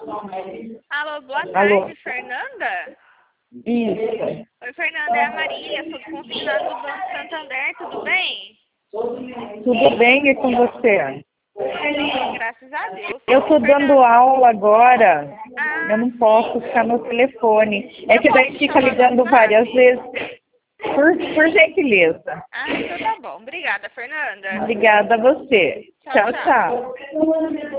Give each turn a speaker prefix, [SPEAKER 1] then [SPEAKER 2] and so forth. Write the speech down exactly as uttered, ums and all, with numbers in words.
[SPEAKER 1] Alô, boa
[SPEAKER 2] Alô.
[SPEAKER 1] tarde, Fernanda?
[SPEAKER 2] Isso.
[SPEAKER 1] Oi, Fernanda, é a Maria, sou do consignado do Banco Santander, tudo bem?
[SPEAKER 2] Tudo bem e com você?
[SPEAKER 1] Sim, graças a Deus.
[SPEAKER 2] Eu estou dando
[SPEAKER 1] Fernanda,
[SPEAKER 2] aula agora. Eu
[SPEAKER 1] ah,
[SPEAKER 2] não posso ficar no telefone. É
[SPEAKER 1] eu
[SPEAKER 2] que
[SPEAKER 1] posso
[SPEAKER 2] daí
[SPEAKER 1] te
[SPEAKER 2] fica
[SPEAKER 1] chamar no
[SPEAKER 2] ligando várias
[SPEAKER 1] WhatsApp?
[SPEAKER 2] vezes. Por, por gentileza.
[SPEAKER 1] Ah, então tá bom. Obrigada, Fernanda.
[SPEAKER 2] Obrigada a você.
[SPEAKER 1] Tchau,
[SPEAKER 2] Tchau,
[SPEAKER 1] tchau.
[SPEAKER 2] tchau.